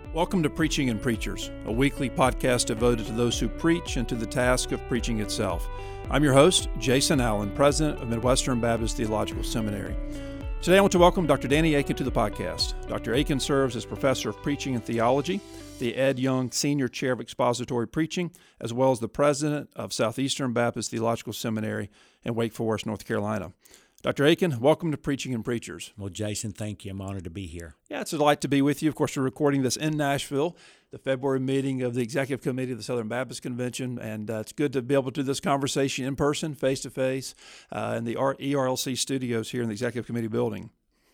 Welcome to Preaching and Preachers, a weekly podcast devoted to those who preach and to the task of preaching itself. I'm your host, Jason Allen, president of Midwestern Baptist Theological Seminary. Today I want to welcome Dr. Danny Akin to the podcast. Dr. Akin serves as professor of preaching and theology, the Ed Young Senior Chair of Expository Preaching, as well as the president of Southeastern Baptist Theological Seminary in Wake Forest, North Carolina. Dr. Akin, welcome to Preaching and Preachers. Well, Jason, thank you. I'm honored to be here. Yeah, it's a delight to be with you. Of course, we're recording this in Nashville, the February meeting of the Executive Committee of the Southern Baptist Convention, and it's good to be able to do this conversation in person, face-to-face, in the ERLC studios here in the Executive Committee building.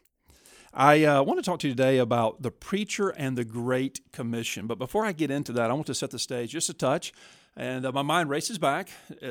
I want to talk to you today about the preacher and the Great Commission. But before I get into that, I want to set the stage just a touch. And my mind races back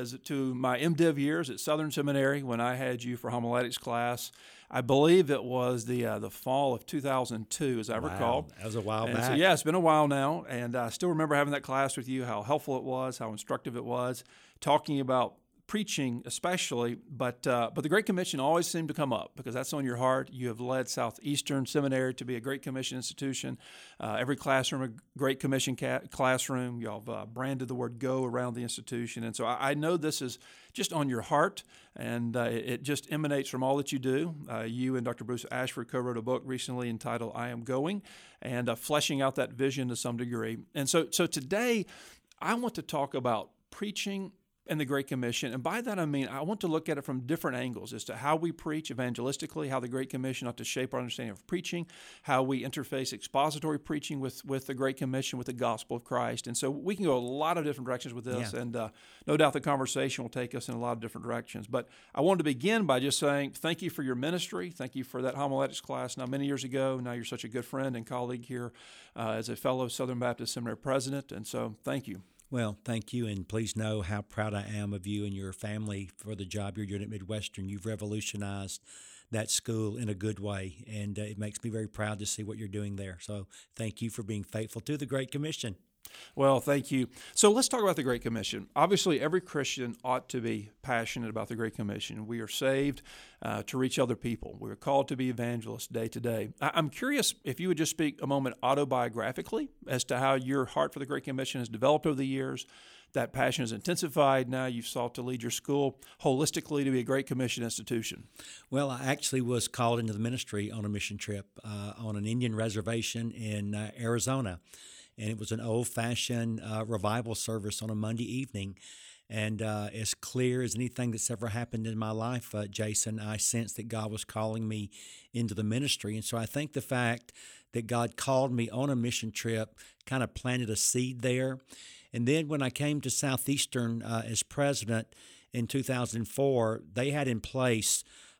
to my MDiv years at Southern Seminary when I had you for homiletics class. I believe it was the fall of 2002, as I recall. That was a while back. So, yeah, it's been a while now. And I still remember having that class with you, how helpful it was, how instructive it was, talking about preaching especially, but the Great Commission always seemed to come up because that's on your heart. You have led Southeastern Seminary to be a Great Commission institution. Every classroom, a Great Commission classroom. Y'all have branded the word "go" around the institution. And so I know this is just on your heart, and it just emanates from all that you do. You and Dr. Bruce Ashford co-wrote a book recently entitled "I Am Going," and fleshing out that vision to some degree. And so today I want to talk about preaching and the Great Commission. And by that I mean I want to look at it from different angles as to how we preach evangelistically, how the Great Commission ought to shape our understanding of preaching, how we interface expository preaching with the Great Commission, with the gospel of Christ. And so we can go a lot of different directions with this, and no doubt the conversation will take us in a lot of different directions. But I wanted to begin by just saying thank you for your ministry. Thank you for that homiletics class now many years ago. Now you're such a good friend and colleague here as a fellow Southern Baptist Seminary president. And so thank you. Well, thank you, and please know how proud I am of you and your family for the job you're doing at Midwestern. You've revolutionized that school in a good way, and it makes me very proud to see what you're doing there. So thank you for being faithful to the Great Commission. Well, thank you. So let's talk about the Great Commission. Obviously, every Christian ought to be passionate about the Great Commission. We are saved to reach other people. We're called to be evangelists day to day. I'm curious if you would just speak a moment autobiographically as to how your heart for the Great Commission has developed over the years. That passion has intensified. Now you've sought to lead your school holistically to be a Great Commission institution. Well, I actually was called into the ministry on a mission trip on an Indian reservation in Arizona. And it was an old-fashioned revival service on a Monday evening. And as clear as anything that's ever happened in my life, Jason, I sensed that God was calling me into the ministry. And so I think the fact that God called me on a mission trip kind of planted a seed there. And then when I came to Southeastern as president in 2004, they had in place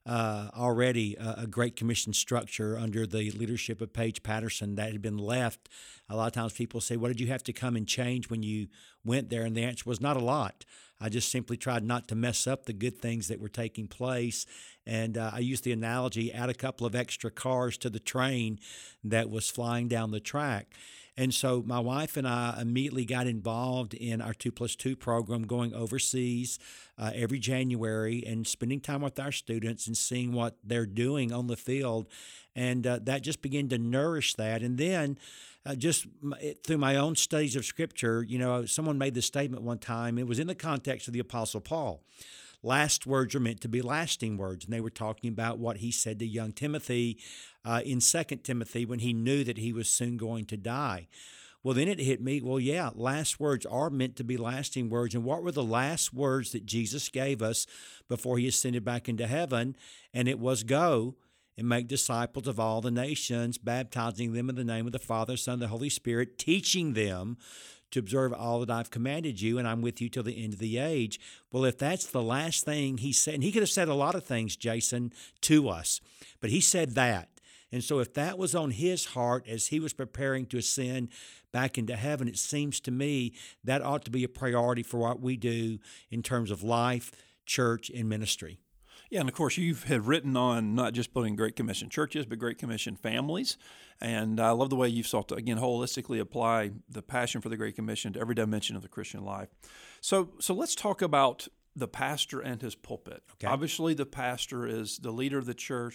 already a Great Commission structure under the leadership of Paige Patterson that had been left. A lot of times people say, what did you have to come and change when you went there? And the answer was not a lot. I just simply tried not to mess up the good things that were taking place. And I used the analogy, add a couple of extra cars to the train that was flying down the track. And so my wife and I immediately got involved in our 2+2 program, going overseas every January and spending time with our students and seeing what they're doing on the field. And that just began to nourish that. And then just through my own studies of Scripture, you know, someone made the statement one time, it was in the context of the Apostle Paul. Last words are meant to be lasting words. And they were talking about what he said to young Timothy in 2 Timothy when he knew that he was soon going to die. Well, then it hit me, well, yeah, last words are meant to be lasting words. And what were the last words that Jesus gave us before he ascended back into heaven? And it was go and make disciples of all the nations, baptizing them in the name of the Father, Son, and the Holy Spirit, teaching them to observe all that I've commanded you, and I'm with you till the end of the age. Well, if that's the last thing he said, and he could have said a lot of things, Jason, to us, but he said that. And so if that was on his heart as he was preparing to ascend back into heaven, it seems to me that ought to be a priority for what we do in terms of life, church, and ministry. Yeah, and of course, you have written on not just building Great Commission churches, but Great Commission families. And I love the way you've sought to, again, holistically apply the passion for the Great Commission to every dimension of the Christian life. So let's talk about the pastor and his pulpit. Okay. Obviously, the pastor is the leader of the church.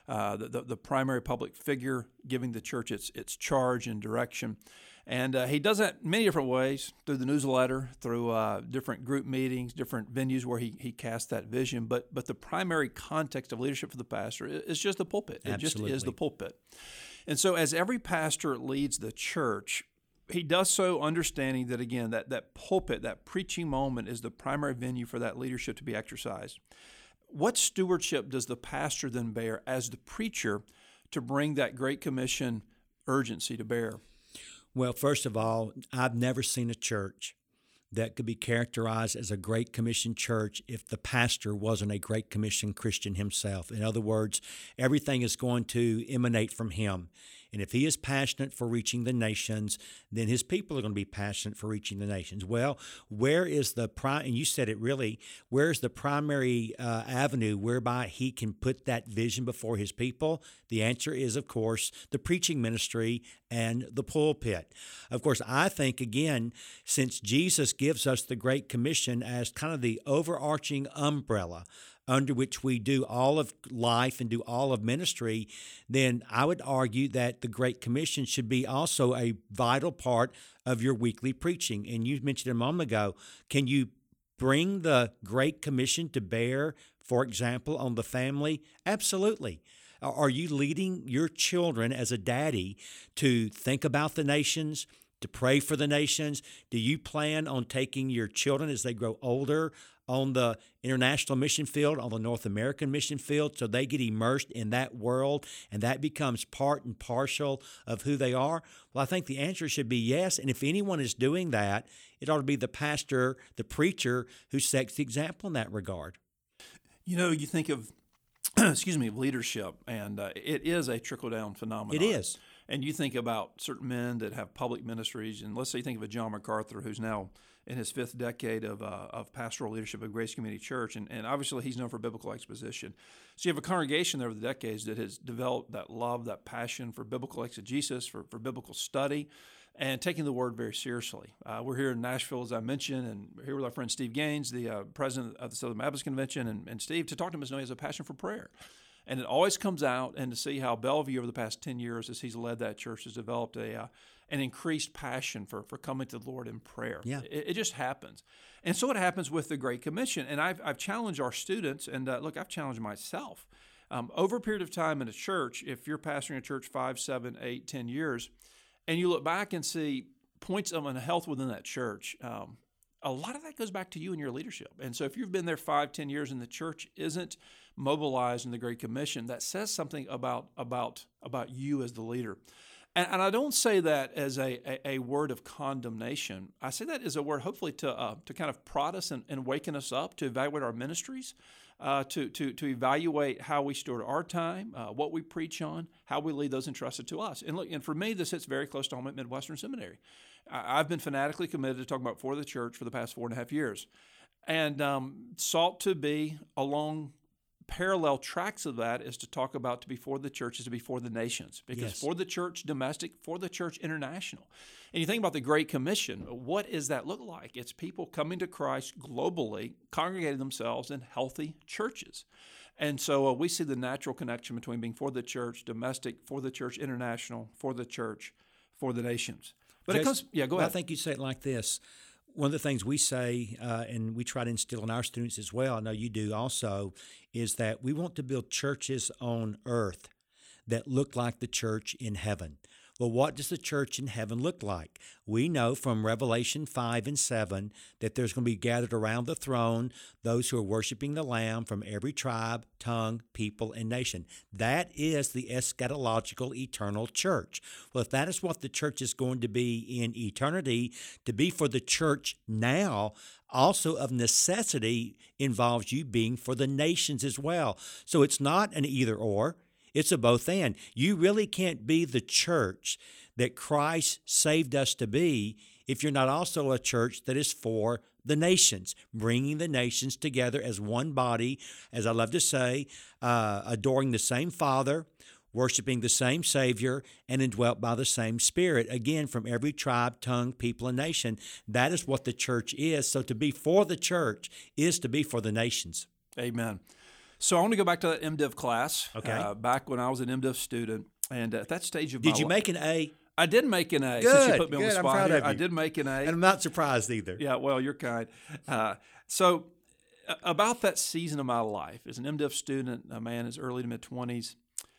the primary public figure giving the church its charge and direction. And he does that many different ways, through the newsletter, through different group meetings, different venues where he casts that vision. But the primary context of leadership for the pastor is just the pulpit. It Absolutely. just is the pulpit. And so as every pastor leads the church, he does so understanding that, again, that pulpit, that preaching moment is the primary venue for that leadership to be exercised. What stewardship does the pastor then bear as the preacher to bring that Great Commission urgency to bear? Well, first of all, I've never seen a church that could be characterized as a Great Commission church if the pastor wasn't a Great Commission Christian himself. In other words, everything is going to emanate from him. And if he is passionate for reaching the nations, then his people are going to be passionate for reaching the nations. Well, where is the and you said it really, where's the primary avenue whereby he can put that vision before his people? The answer is, of course, the preaching ministry and the pulpit. Of course, I think, again, since Jesus gives us the Great Commission as kind of the overarching umbrella under which we do all of life and do all of ministry, then I would argue that the Great Commission should be also a vital part of your weekly preaching. And you mentioned a moment ago, can you bring the Great Commission to bear, for example, on the family? Absolutely. Are you leading your children as a daddy to think about the nations, to pray for the nations? Do you plan on taking your children as they grow older on the international mission field, on the North American mission field, so they get immersed in that world and that becomes part and parcel of who they are? Well, I think the answer should be yes. And if anyone is doing that, it ought to be the pastor, the preacher, who sets the example in that regard. You know, you think of, of leadership, and it is a trickle-down phenomenon. It is. And you think about certain men that have public ministries, and let's say you think of a John MacArthur, who's now in his fifth decade of pastoral leadership of Grace Community Church, and obviously he's known for biblical exposition. So you have a congregation there over the decades that has developed that love, that passion for biblical exegesis, for biblical study, and taking the Word very seriously. We're here in Nashville, as I mentioned, and we're here with our friend Steve Gaines, the president of the Southern Baptist Convention, and Steve, to talk to him as he has a passion for prayer. And it always comes out, and to see how Bellevue over the past 10 years, as he's led that church, has developed an increased passion for coming to the Lord in prayer. Yeah. It just happens. And so it happens with the Great Commission. And I've challenged our students, and look, I've challenged myself. Over a period of time in a church, if you're pastoring a church 5, 7, 8, 10 years, and you look back and see points of unhealth within that church, a lot of that goes back to you and your leadership. And so if you've been there 5, 10 years and the church isn't mobilized in the Great Commission, that says something about you as the leader. And I don't say that as a word of condemnation. I say that as a word, hopefully, to kind of prod us and waken us up, to evaluate our ministries, to evaluate how we steward our time, what we preach on, how we lead those entrusted to us. And look, and for me, this hits very close to home at Midwestern Seminary. I've been fanatically committed to talking about For the Church for the past 4.5 years, and sought to be along parallel tracks of that is to talk about to be for the church is to be for the nations, because Yes. For the church domestic, for the church international. And you think about the Great Commission, what does that look like? It's people coming to Christ globally, congregating themselves in healthy churches. And so we see the natural connection between being for the church domestic, for the church international, for the church, for the nations. But it comes, go ahead. I think you say it like this. One of the things we say, and we try to instill in our students as well, I know you do also, is that we want to build churches on earth that look like the church in heaven. Well, what does the church in heaven look like? We know from Revelation 5 and 7 that there's going to be gathered around the throne those who are worshiping the Lamb from every tribe, tongue, people, and nation. That is the eschatological eternal church. Well, if that is what the church is going to be in eternity, to be for the church now also of necessity involves you being for the nations as well. So it's not an either or. It's a both and. You really can't be the church that Christ saved us to be if you're not also a church that is for the nations, bringing the nations together as one body, as I love to say, adoring the same Father, worshiping the same Savior, and indwelt by the same Spirit, again, from every tribe, tongue, people, and nation. That is what the church is. So to be for the church is to be for the nations. Amen. So I want to go back to that MDiv class. Okay. Back when I was an MDiv student, and at that stage of my Did you life, make an A? I did make an A. Good, Since you put me on the good. I'm spot proud here, of you. I did make an A. And I'm not surprised either. Yeah, well, you're kind. So about that season of my life, as an MDiv student, a man in his early to mid-20s,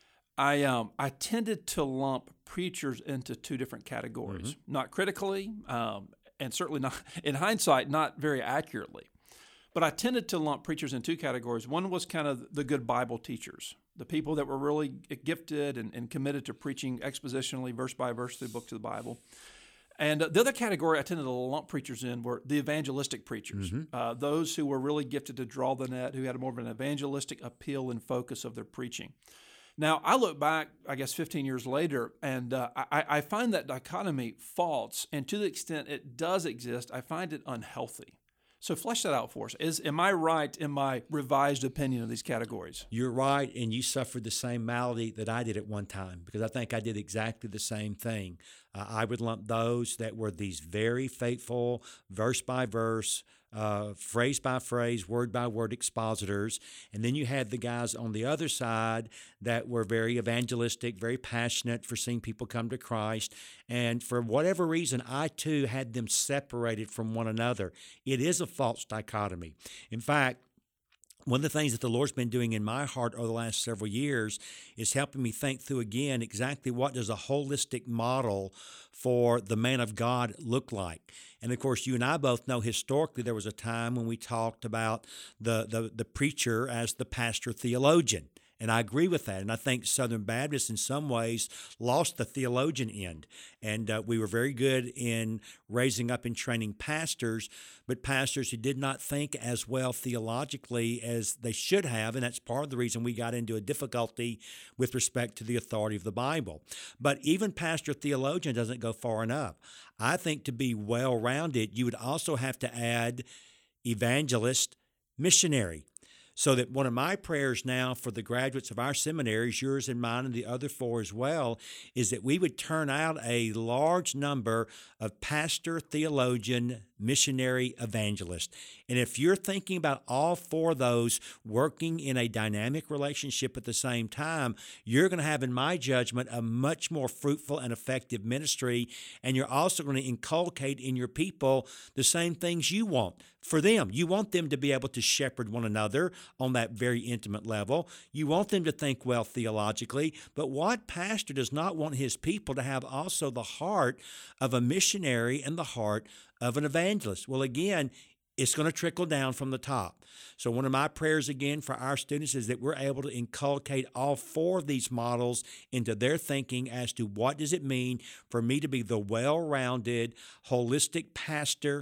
I tended to lump preachers into two different categories, not critically, and certainly not, in hindsight, not very accurately. But I tended to lump preachers in two categories. One was kind of the good Bible teachers, the people that were really gifted and committed to preaching expositionally, verse by verse, through books of the Bible. And the other category I tended to lump preachers in were the evangelistic preachers, those who were really gifted to draw the net, who had more of an evangelistic appeal and focus of their preaching. Now, I look back, I guess, 15 years later, and I find that dichotomy false, and to the extent it does exist, I find it unhealthy. So flesh that out for us. Am I right in my revised opinion of these categories? You're right, and you suffered the same malady that I did at one time, because I think I did exactly the same thing. I would lump those that were these very faithful, verse by verse, phrase by phrase, word by word expositors. And then you had the guys on the other side that were very evangelistic, very passionate for seeing people come to Christ. And for whatever reason, I too had them separated from one another. It is a false dichotomy. In fact, one of the things that the Lord's been doing in my heart over the last several years is helping me think through again exactly what does a holistic model for the man of God look like. And of course, you and I both know historically there was a time when we talked about the preacher as the pastor theologian. And I agree with that. And I think Southern Baptists in some ways lost the theologian end. And we were very good in raising up and training pastors, but pastors who did not think as well theologically as they should have. And that's part of the reason we got into a difficulty with respect to the authority of the Bible. But even pastor theologian doesn't go far enough. I think to be well-rounded, you would also have to add evangelist, missionary. So that one of my prayers now for the graduates of our seminaries, yours and mine and the other four as well, is that we would turn out a large number of pastor, theologian, missionary, evangelist. And if you're thinking about all four of those working in a dynamic relationship at the same time, you're going to have, in my judgment, a much more fruitful and effective ministry. And you're also going to inculcate in your people the same things you want for them. You want them to be able to shepherd one another on that very intimate level. You want them to think well theologically. But what pastor does not want his people to have also the heart of a missionary and the heart of an evangelist? Well, again, it's going to trickle down from the top. So one of my prayers again for our students is that we're able to inculcate all four of these models into their thinking as to what does it mean for me to be the well-rounded, holistic pastor,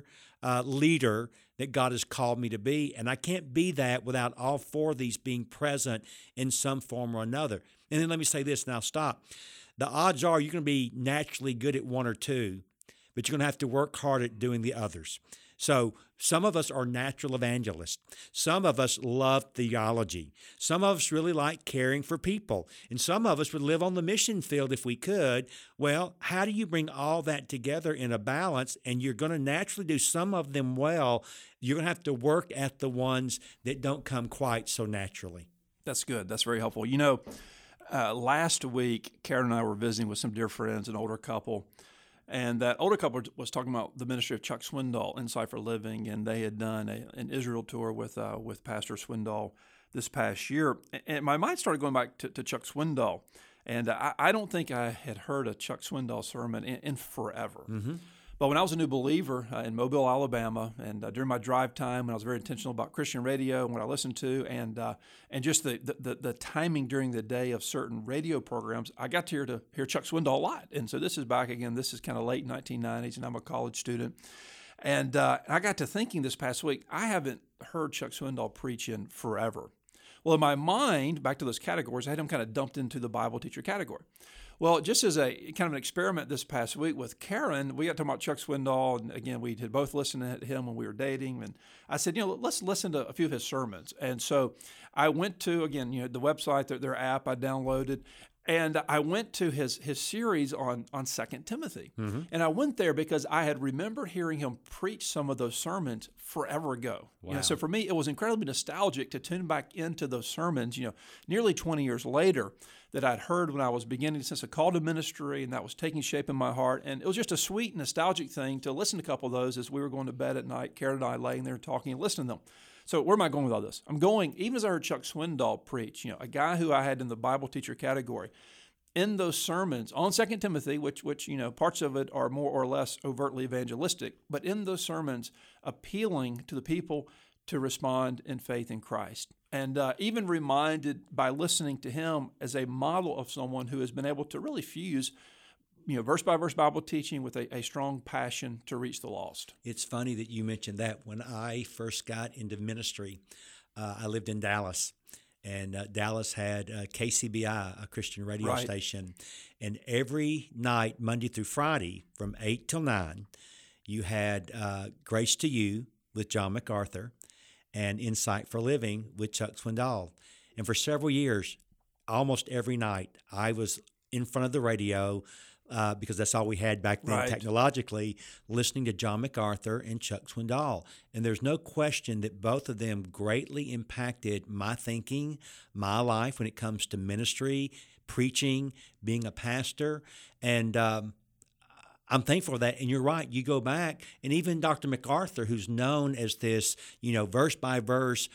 leader that God has called me to be. And I can't be that without all four of these being present in some form or another. And then let me say this, and I'll stop. The odds are you're going to be naturally good at one or two, but you're going to have to work hard at doing the others. So some of us are natural evangelists. Some of us love theology. Some of us really like caring for people. And some of us would live on the mission field if we could. Well, how do you bring all that together in a balance? And you're going to naturally do some of them well. You're going to have to work at the ones that don't come quite so naturally. That's good. That's very helpful. You know, last week, Karen and I were visiting with some dear friends, an older couple. And that older couple was talking about the ministry of Chuck Swindoll, Insight for Living, and they had done an Israel tour with Pastor Swindoll this past year. And my mind started going back to Chuck Swindoll, and I don't think I had heard a Chuck Swindoll sermon in forever. Mm-hmm. But when I was a new believer in Mobile, Alabama, and during my drive time, when I was very intentional about Christian radio and what I listened to, and just the timing during the day of certain radio programs, I got to hear Chuck Swindoll a lot. And so this is back again. This is kind of late 1990s, and I'm a college student. And I got to thinking this past week, I haven't heard Chuck Swindoll preach in forever. Well, in my mind, back to those categories, I had him kind of dumped into the Bible teacher category. Well, just as a kind of an experiment this past week with Karen, we got talking about Chuck Swindoll, and again, we had both listened to him when we were dating, and I said, let's listen to a few of his sermons. And so I went to, again, the website, their app I downloaded, And I went to his series on 2 Timothy. And I went there because I had remembered hearing him preach some of those sermons forever ago. Wow. So for me, it was incredibly nostalgic to tune back into those sermons, nearly 20 years later, that I'd heard when I was beginning to sense a call to ministry, and that was taking shape in my heart. And it was just a sweet, nostalgic thing to listen to a couple of those as we were going to bed at night, Karen and I laying there talking and listening to them. So where am I going with all this? I'm going, even as I heard Chuck Swindoll preach, a guy who I had in the Bible teacher category, in those sermons on 2 Timothy, which parts of it are more or less overtly evangelistic, but in those sermons appealing to the people to respond in faith in Christ. And even reminded by listening to him as a model of someone who has been able to really fuse verse-by-verse Bible teaching with a strong passion to reach the lost. It's funny that you mentioned that. When I first got into ministry, I lived in Dallas, and Dallas had KCBI, a Christian radio station, and every night, Monday through Friday, from 8 till 9, you had Grace to You with John MacArthur and Insight for Living with Chuck Swindoll. And for several years, almost every night, I was in front of the radio, because that's all we had back then technologically, listening to John MacArthur and Chuck Swindoll. And there's no question that both of them greatly impacted my thinking, my life when it comes to ministry, preaching, being a pastor. And I'm thankful for that. And you're right. You go back, and even Dr. MacArthur, who's known as this, verse by verse,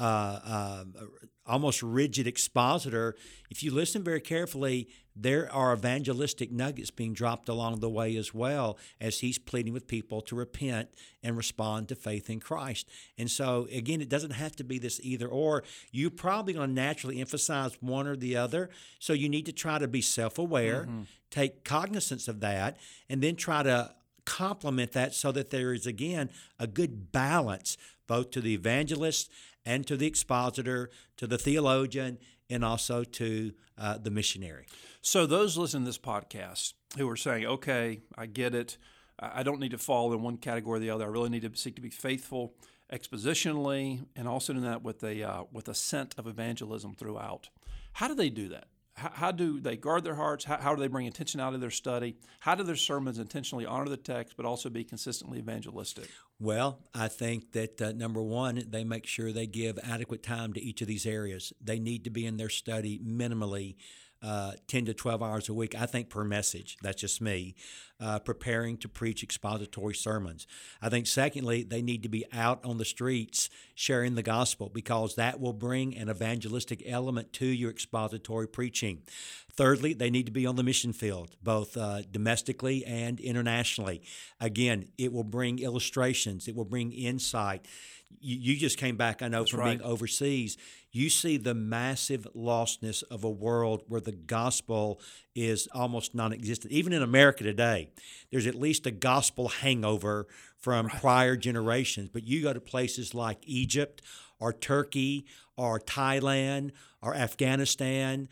almost rigid expositor, if you listen very carefully, there are evangelistic nuggets being dropped along the way as well, as he's pleading with people to repent and respond to faith in Christ. And so, again, it doesn't have to be this either or. You're probably going to naturally emphasize one or the other, so you need to try to be self-aware, take cognizance of that, and then try to complement that so that there is, again, a good balance both to the evangelist and to the expositor, to the theologian, and also to the missionary. So those listening to this podcast who are saying, okay, I get it, I don't need to fall in one category or the other, I really need to seek to be faithful expositionally, and also do that with a scent of evangelism throughout. How do they do that? How do they guard their hearts? How do they bring intention out of their study? How do their sermons intentionally honor the text, but also be consistently evangelistic? Well, I think that, number one, they make sure they give adequate time to each of these areas. They need to be in their study minimally 10 to 12 hours a week, I think, per message. That's just me, preparing to preach expository sermons. I think, secondly, they need to be out on the streets sharing the gospel, because that will bring an evangelistic element to your expository preaching. Thirdly, they need to be on the mission field, both domestically and internationally. Again, it will bring illustrations. It will bring insight. You just came back, I know, That's from right. being overseas. You see the massive lostness of a world where the gospel is almost non-existent. Even in America today, there's at least a gospel hangover from prior generations. But you go to places like Egypt or Turkey or Thailand or Afghanistan,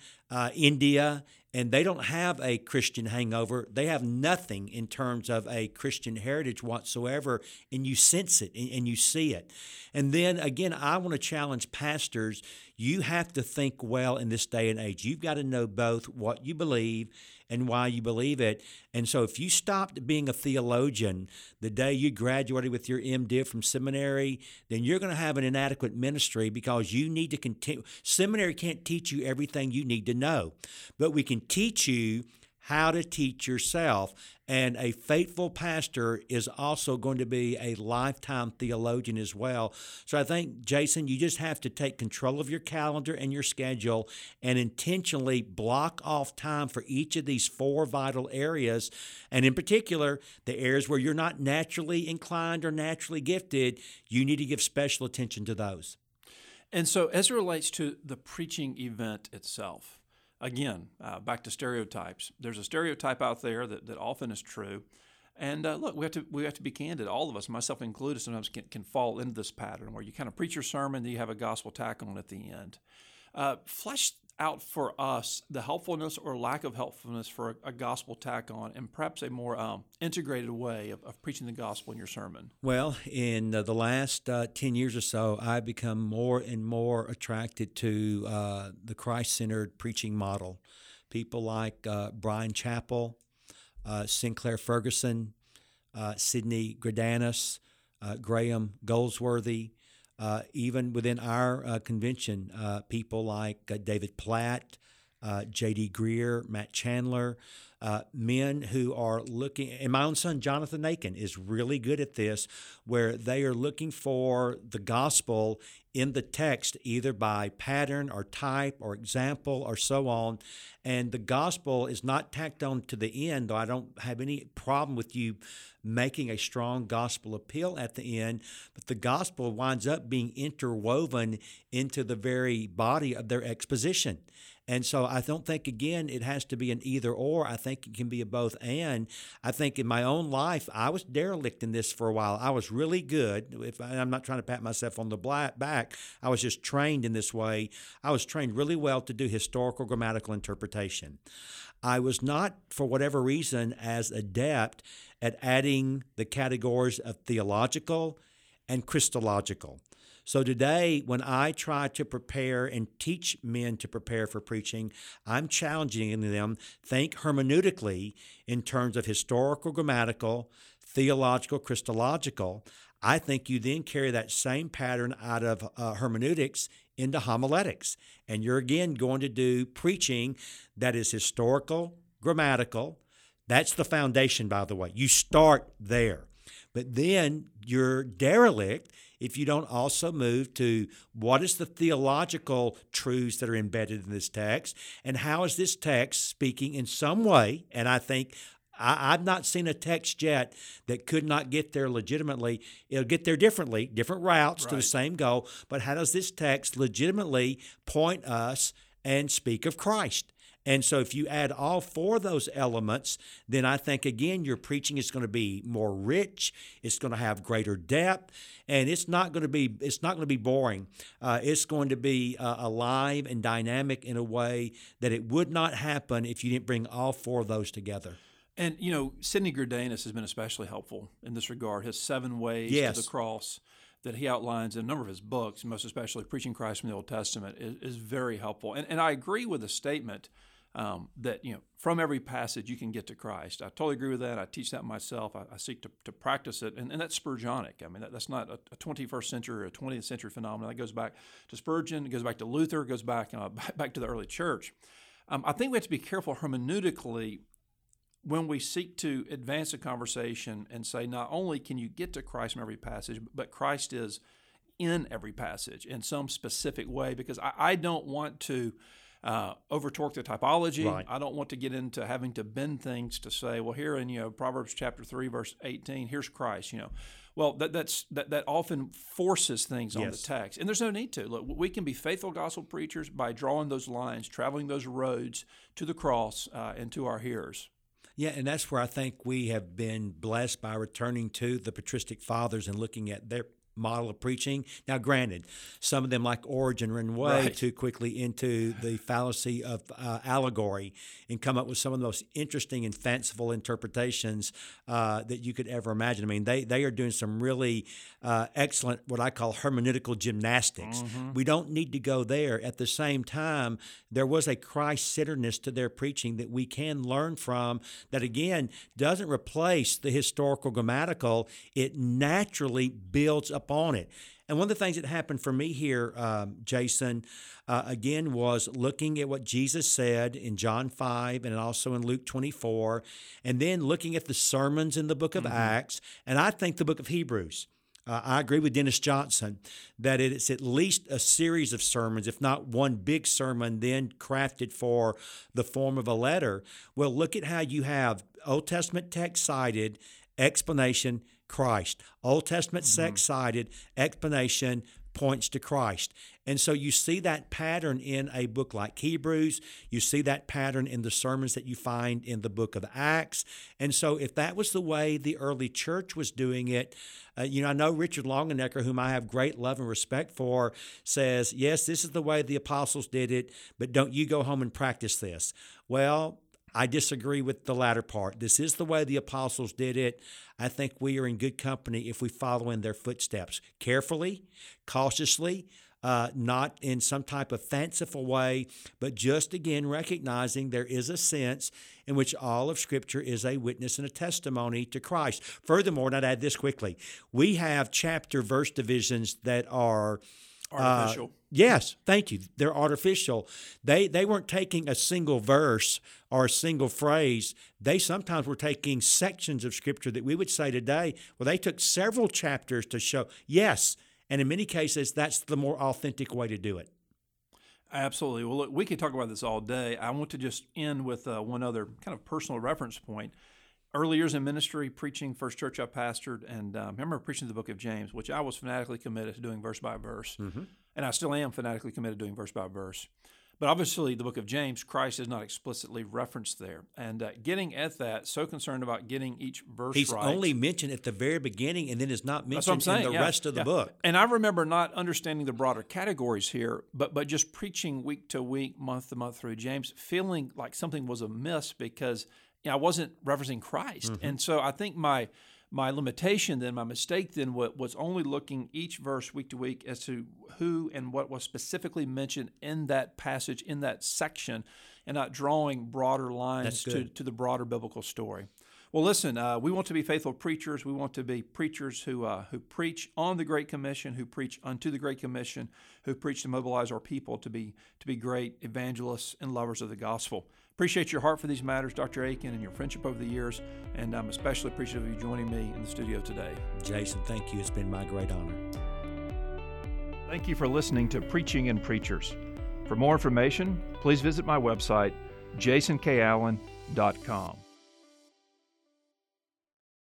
India, and they don't have a Christian hangover. They have nothing in terms of a Christian heritage whatsoever, and you sense it and you see it. And then, again, I want to challenge pastors. You have to think well in this day and age. You've got to know both what you believe and why you believe it. And so if you stopped being a theologian the day you graduated with your MDiv from seminary, then you're going to have an inadequate ministry, because you need to continue. Seminary can't teach you everything you need to know, but we can teach you how to teach yourself. And a faithful pastor is also going to be a lifetime theologian as well. So I think, Jason, you just have to take control of your calendar and your schedule and intentionally block off time for each of these four vital areas. And in particular, the areas where you're not naturally inclined or naturally gifted, you need to give special attention to those. And so as it relates to the preaching event itself, again, back to stereotypes. There's a stereotype out there that often is true. And look, we have to be candid. All of us, myself included, sometimes can fall into this pattern where you kind of preach your sermon, then you have a gospel tack on at the end. Flesh out for us the helpfulness or lack of helpfulness for a gospel tack on, and perhaps a more integrated way of preaching the gospel in your sermon. Well, in the last 10 years or so, I've become more and more attracted to the Christ-centered preaching model, people like Brian Chappell, Sinclair Ferguson, Sidney Greidanus, Graham Goldsworthy, even within our convention, people like David Platt, J.D. Greer, Matt Chandler, men who are looking, and my own son, Jonathan Aiken, is really good at this, where they are looking for the gospel in the text, either by pattern or type or example or so on. And the gospel is not tacked on to the end, though I don't have any problem with you making a strong gospel appeal at the end, but the gospel winds up being interwoven into the very body of their exposition. And so I don't think, again, it has to be an either or. I think it can be a both and. I think in my own life, I was derelict in this for a while. I was really good. I'm not trying to pat myself on the back. I was just trained in this way. I was trained really well to do historical grammatical interpretation. I was not, for whatever reason, as adept at adding the categories of theological and Christological. So today, when I try to prepare and teach men to prepare for preaching, I'm challenging them, think hermeneutically in terms of historical, grammatical, theological, Christological. I think you then carry that same pattern out of hermeneutics into homiletics. And you're again going to do preaching that is historical, grammatical. That's the foundation, by the way. You start there. But then you're derelict if you don't also move to what is the theological truths that are embedded in this text, and how is this text speaking in some way, and I think I've not seen a text yet that could not get there legitimately. It'll get there differently, different routes to the same goal, but how does this text legitimately point us and speak of Christ? And so if you add all four of those elements, then I think, again, your preaching is going to be more rich. It's going to have greater depth, and it's not going to be boring. It's going to be alive and dynamic in a way that it would not happen if you didn't bring all four of those together. And, Sidney Greidanus has been especially helpful in this regard. His 7 ways to the cross that he outlines in a number of his books, most especially Preaching Christ from the Old Testament, is very helpful. And I agree with the statement that, from every passage you can get to Christ. I totally agree with that. I teach that myself. I seek to practice it. And that's Spurgeonic. I mean, that's not a 21st century or a 20th century phenomenon. That goes back to Spurgeon. It goes back to Luther. It goes back to the early church. I think we have to be careful hermeneutically when we seek to advance a conversation and say, not only can you get to Christ from every passage, but Christ is in every passage in some specific way, because I don't want to over-torque the typology. Right. I don't want to get into having to bend things to say, well, here in Proverbs chapter 3, verse 18, here's Christ. Well, that often forces things on the text, and there's no need to. Look, we can be faithful gospel preachers by drawing those lines, traveling those roads to the cross and to our hearers. Yeah, and that's where I think we have been blessed by returning to the patristic fathers and looking at their model of preaching. Now, granted, some of them, like Origen, ran way too quickly into the fallacy of allegory and come up with some of the most interesting and fanciful interpretations that you could ever imagine. I mean, they are doing some really excellent, what I call hermeneutical gymnastics. Mm-hmm. We don't need to go there. At the same time, there was a Christ-centeredness to their preaching that we can learn from that, again, doesn't replace the historical grammatical. It naturally builds upon it. And one of the things that happened for me here, Jason, again, was looking at what Jesus said in John 5 and also in Luke 24, and then looking at the sermons in the book of Acts, and I think the book of Hebrews. I agree with Dennis Johnson that it's at least a series of sermons, if not one big sermon, then crafted for the form of a letter. Well, look at how you have Old Testament text cited, explanation, Christ. Old Testament text cited, explanation, points to Christ. And so you see that pattern in a book like Hebrews. You see that pattern in the sermons that you find in the book of Acts. And so if that was the way the early church was doing it, I know Richard Longenecker, whom I have great love and respect for, says, yes, this is the way the apostles did it, but don't you go home and practice this. Well, I disagree with the latter part. This is the way the apostles did it. I think we are in good company if we follow in their footsteps carefully, cautiously, not in some type of fanciful way, but just again recognizing there is a sense in which all of Scripture is a witness and a testimony to Christ. Furthermore, and I'd add this quickly, we have chapter-verse divisions that are artificial. Yes, thank you. They're artificial. They weren't taking a single verse or a single phrase. They sometimes were taking sections of Scripture that we would say today, well, they took several chapters to show, yes, and in many cases, that's the more authentic way to do it. Absolutely. Well, look, we could talk about this all day. I want to just end with one other kind of personal reference point. Early years in ministry, preaching First Church I pastored, and I remember preaching the book of James, which I was fanatically committed to doing verse by verse. Mm-hmm. And I still am fanatically committed to doing verse by verse. But obviously, the book of James, Christ is not explicitly referenced there. And getting at that, so concerned about getting each verse He's right. He's only mentioned at the very beginning and then is not mentioned in the rest of the book. And I remember not understanding the broader categories here, but just preaching week to week, month to month through James, feeling like something was amiss because I wasn't referencing Christ. Mm-hmm. And so I think my limitation then, my mistake then was only looking each verse week to week as to who and what was specifically mentioned in that passage, in that section, and not drawing broader lines to the broader biblical story. Well, listen, we want to be faithful preachers. We want to be preachers who preach on the Great Commission, who preach unto the Great Commission, who preach to mobilize our people to be great evangelists and lovers of the gospel. Appreciate your heart for these matters, Dr. Akin, and your friendship over the years, and I'm especially appreciative of you joining me in the studio today. Jason, thank you. It's been my great honor. Thank you for listening to Preaching and Preachers. For more information, please visit my website, jasonkallen.com.